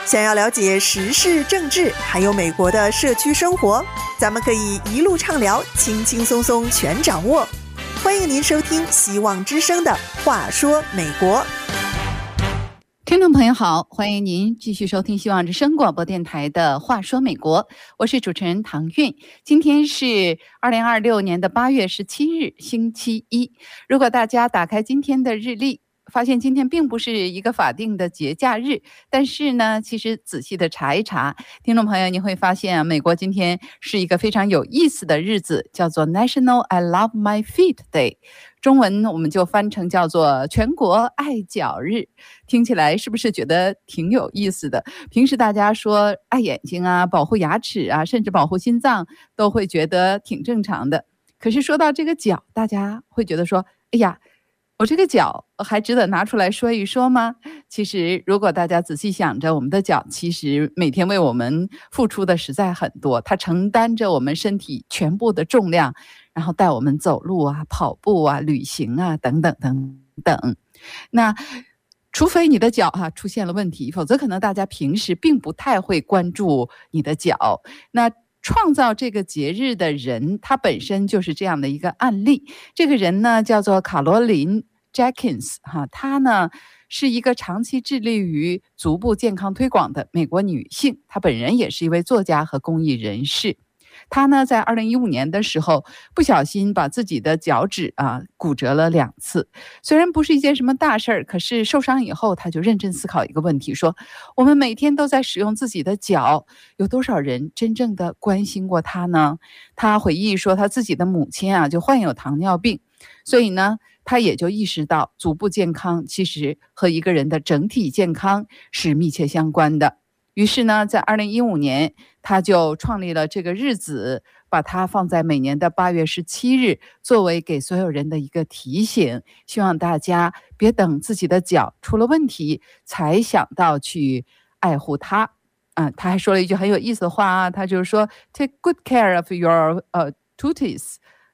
想要了解时事政治，还有美国的社区生活，咱们可以一路畅聊，轻轻松松全掌握。欢迎您收听希望之声的话说美国。 听众朋友好，欢迎您继续收听希望之声广播电台的话说美国，我是主持人唐韵。今天是2026年的8月17日星期一。如果大家打开今天的日历，发现今天并不是一个法定的节假日，但是呢，其实仔细的查一查，听众朋友你会发现美国今天是一个非常有意思的日子，叫做 National I Love My Feet Day， 中文我们就翻成叫做全国爱脚日。听起来是不是觉得挺有意思的？平时大家说爱眼睛啊，保护牙齿啊，甚至保护心脏，都会觉得挺正常的。可是说到这个脚，大家会觉得说，哎呀，我这个脚还值得拿出来说一说吗？其实如果大家仔细想着，我们的脚其实每天为我们付出的实在很多，它承担着我们身体全部的重量，然后带我们走路啊、跑步啊、旅行啊等等等等。那除非你的脚出现了问题，否则可能大家平时并不太会关注你的脚。那创造这个节日的人，他本身就是这样的一个案例。这个人呢叫做卡罗琳 Jackins， 她呢是一个长期致力于足部健康推广的美国女性，她本人也是一位作家和公益人士。她呢在2015年的时候不小心把自己的脚趾骨折了2次，虽然不是一件什么大事儿，可是受伤以后她就认真思考一个问题，说我们每天都在使用自己的脚，有多少人真正的关心过她呢？她回忆说她自己的母亲就患有糖尿病，所以呢她也就意识到足部健康其实和一个人的整体健康是密切相关的。于是呢在2015年他就创立了这个日子，把它放在每年的8月17日，作为给所有人的一个提醒，希望大家别等自己的脚出了问题才想到去爱护它。他还说了一句很有意思的话他就是说 Take good care of your toes.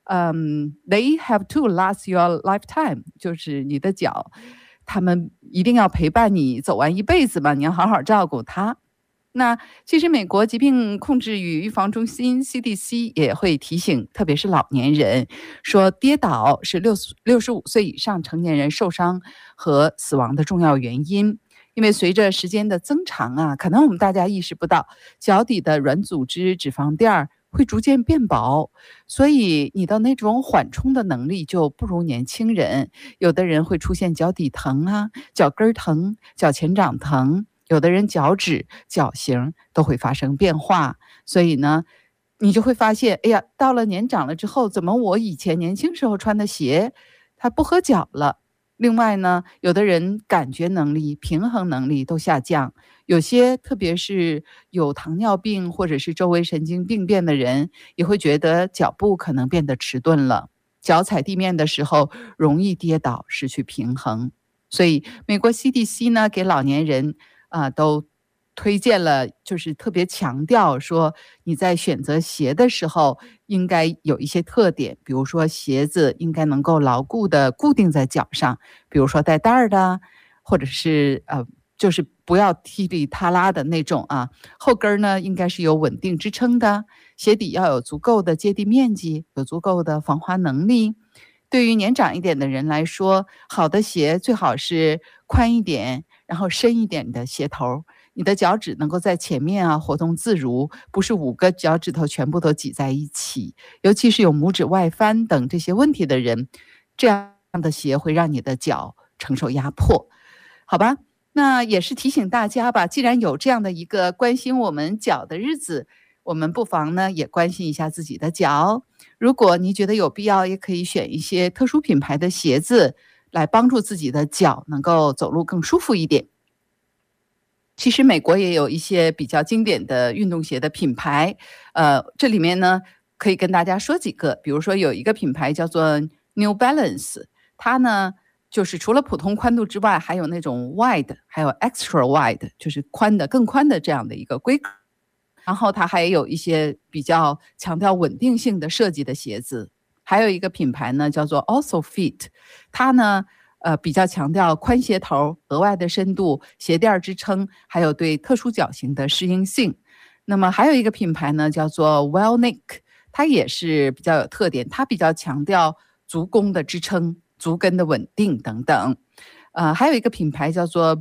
They have to last your lifetime. 就是你的脚，他们一定要陪伴你走完一辈子嘛，你要好好照顾它。那其实美国疾病控制与预防中心 CDC 也会提醒，特别是老年人，说跌倒是65岁以上成年人受伤和死亡的重要原因。因为随着时间的增长可能我们大家意识不到，脚底的软组织脂肪垫会逐渐变薄，所以你的那种缓冲的能力就不如年轻人。有的人会出现脚底疼脚跟疼、脚前掌疼，有的人脚趾、脚型都会发生变化。所以呢你就会发现，哎呀，到了年长了之后，怎么我以前年轻时候穿的鞋它不合脚了。另外呢，有的人感觉能力、平衡能力都下降，有些特别是有糖尿病或者是周围神经病变的人，也会觉得脚步可能变得迟钝了，脚踩地面的时候容易跌倒，失去平衡。所以美国 CDC 呢给老年人都推荐了，就是特别强调说你在选择鞋的时候应该有一些特点，比如说鞋子应该能够牢固的固定在脚上，比如说带带儿的，或者是就是不要踢里踏拉的那种后跟呢应该是有稳定支撑的，鞋底要有足够的接地面积，有足够的防滑能力。对于年长一点的人来说，好的鞋最好是宽一点，然后深一点的鞋头，你的脚趾能够在前面活动自如，不是5个脚趾头全部都挤在一起。尤其是有拇指外翻等这些问题的人，这样的鞋会让你的脚承受压迫。好吧，那也是提醒大家吧，既然有这样的一个关心我们脚的日子，我们不妨呢也关心一下自己的脚。如果你觉得有必要，也可以选一些特殊品牌的鞋子来帮助自己的脚能够走路更舒服一点。其实美国也有一些比较经典的运动鞋的品牌，这里面呢可以跟大家说几个。比如说有一个品牌叫做 New Balance， 它呢就是除了普通宽度之外，还有那种 wide 还有 extra wide， 就是更宽的这样的一个规格。然后它还有一些比较强调稳定性的设计的鞋子。还有一个品牌呢叫做 Also Fit， 它呢比较强调宽鞋头、额外的深度、鞋垫支撑，还有对特殊脚型的适应性。那么还有一个品牌呢，叫做 Wellnick， 它也是比较有特点，它比较强调足弓的支撑、足跟的稳定等等。还有一个品牌叫做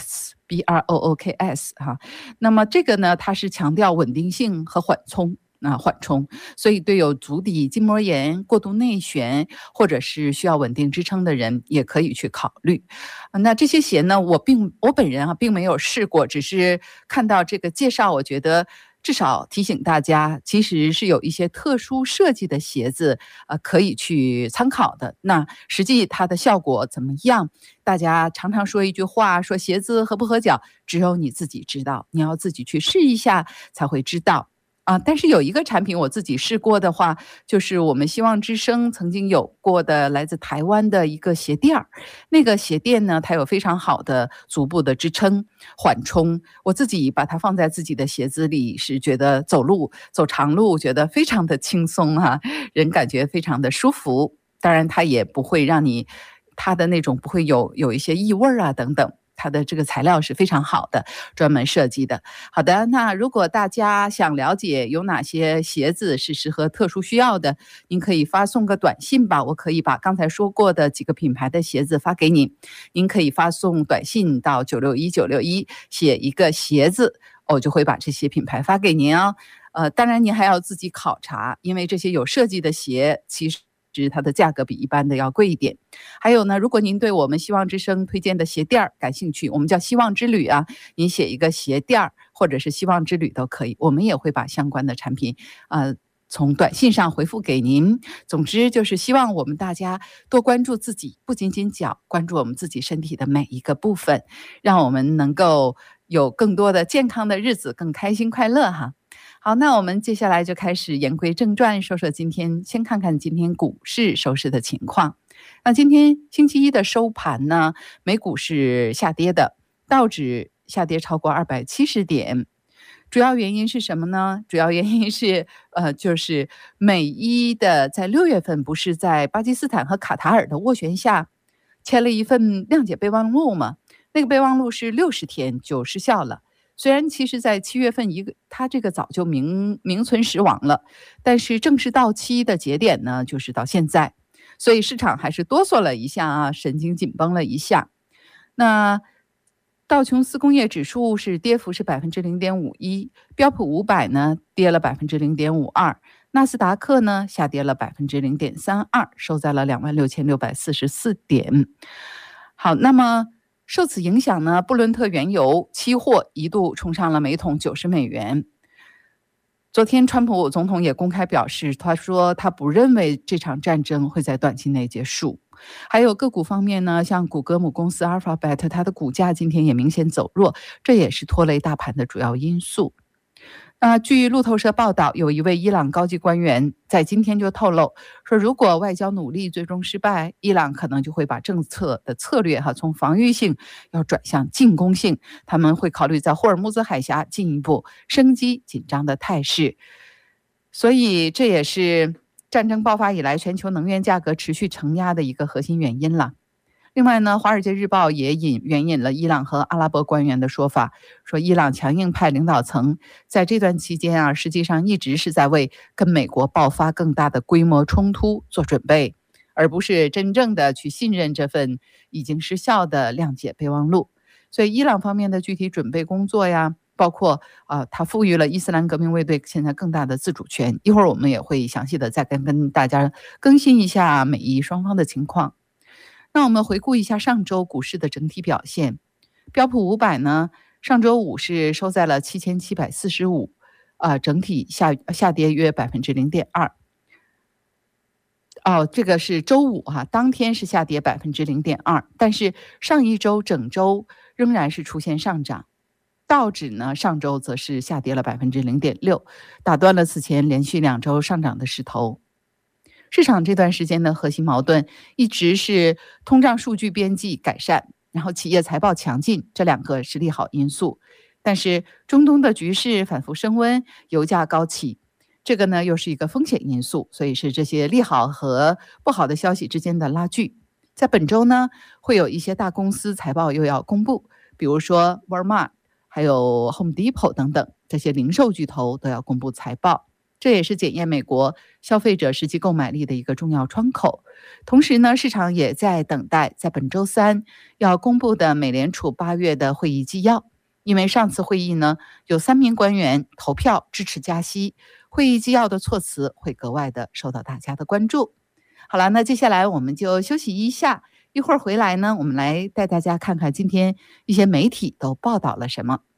Brooks， 哈。那么这个呢，它是强调稳定性和缓冲，所以对有足底筋膜炎、过度内旋或者是需要稳定支撑的人也可以去考虑。那这些鞋呢，我本人并没有试过，只是看到这个介绍，我觉得至少提醒大家，其实是有一些特殊设计的鞋子，可以去参考的。那实际它的效果怎么样？大家常常说一句话，说鞋子合不合脚，只有你自己知道，你要自己去试一下才会知道。但是有一个产品我自己试过的话，就是我们希望之声曾经有过的来自台湾的一个鞋垫儿。那个鞋垫呢，它有非常好的足部的支撑、缓冲。我自己把它放在自己的鞋子里，是觉得走长路觉得非常的轻松人感觉非常的舒服。当然它也不会让你，它的那种不会有一些异味等等。它的这个材料是非常好的，专门设计的。好的，那如果大家想了解有哪些鞋子是适合特殊需要的，您可以发送个短信吧，我可以把刚才说过的几个品牌的鞋子发给您。您可以发送短信到961961，写一个鞋子，我就会把这些品牌发给您哦。当然您还要自己考察，因为这些有设计的鞋其实它的价格比一般的要贵一点。还有呢，如果您对我们希望之声推荐的鞋垫感兴趣，我们叫希望之旅您写一个鞋垫或者是希望之旅都可以，我们也会把相关的产品从短信上回复给您。总之就是希望我们大家多关注自己，不仅仅脚，关注我们自己身体的每一个部分，让我们能够有更多的健康的日子，更开心快乐好，那我们接下来就开始言归正传，先看看今天股市收市的情况。那今天星期一的收盘呢，美股是下跌的，道指下跌超过270点。主要原因是什么呢？主要原因是就是美伊的在6月份不是在巴基斯坦和卡塔尔的斡旋下签了一份谅解备忘录吗？那个备忘录是60天就失效了。虽然其实在7月份它这个早就名存实亡了，但是正式到期的节点呢，就是到现在，所以市场还是哆嗦了一下神经紧绷了一下。那道琼斯工业指数是跌幅是 0.51%， 标普500呢跌了 0.52%， 纳斯达克呢下跌了 0.32%， 收在了 26,644 点。好，那么受此影响呢，布伦特原油期货一度冲上了每桶90美元。昨天川普总统也公开表示，他说他不认为这场战争会在短期内结束。还有个股方面呢，像谷歌母公司 Alphabet， 它的股价今天也明显走弱，这也是拖累大盘的主要因素。据路透社报道，有一位伊朗高级官员在今天就透露说，如果外交努力最终失败，伊朗可能就会把政策的策略从防御性要转向进攻性，他们会考虑在霍尔木兹海峡进一步升级紧张的态势。所以这也是战争爆发以来全球能源价格持续承压的一个核心原因了。另外呢，《华尔街日报》也援引了伊朗和阿拉伯官员的说法，说伊朗强硬派领导层在这段期间实际上一直是在为跟美国爆发更大的规模冲突做准备，而不是真正的去信任这份已经失效的谅解备忘录。所以伊朗方面的具体准备工作包括它赋予了伊斯兰革命卫队现在更大的自主权。一会儿我们也会详细的再跟大家更新一下美伊双方的情况。那我们回顾一下上周股市的整体表现。标普500呢，上周五是收在了7745，整体下跌约 0.2%。这个是周五当天是下跌 0.2%， 但是上一周整周仍然是出现上涨。道指呢，上周则是下跌了 0.6%， 打断了此前连续2周上涨的势头。市场这段时间的核心矛盾一直是通胀数据边际改善，然后企业财报强劲，这2个是利好因素。但是中东的局势反复升温，油价高企，这个呢又是一个风险因素，所以是这些利好和不好的消息之间的拉锯。 在本周呢，会有一些大公司财报又要公布，比如说 Walmart 还有 Home Depot 等等，这些零售巨头都要公布财报。这也是检验美国消费者实际购买力的一个重要窗口。同时呢，市场也在等待在本周三要公布的美联储8月的会议纪要。因为上次会议呢，有3名官员投票支持加息，会议纪要的措辞会格外的受到大家的关注。好了，那接下来我们就休息一下，一会儿回来呢，我们来带大家看看今天一些媒体都报道了什么。